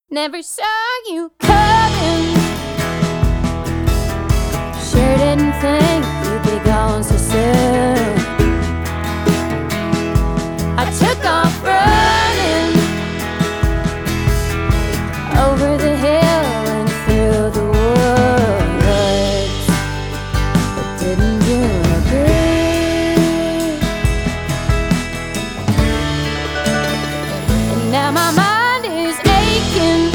Never saw you coming. Sure didn't think you'd be gone so soon. I took off running over the hill and through the woods. It didn't do no good. And now my mind is aching.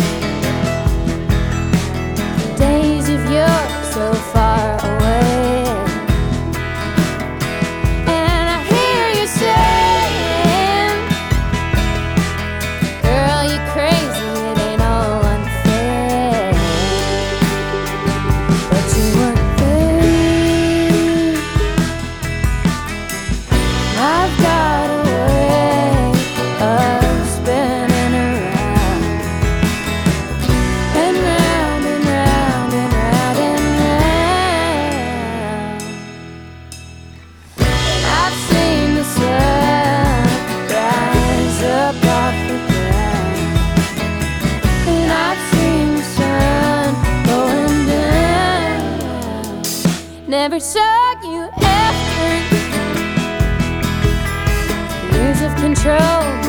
Days of yore so far away. And I hear you saying, girl, you crazy, it ain't all unfair. But you weren't there. I've got a way of spinning around and round and round and round and round. I've seen the sun rise up off the ground, and I've seen the sun going down. Never saw you after years of control.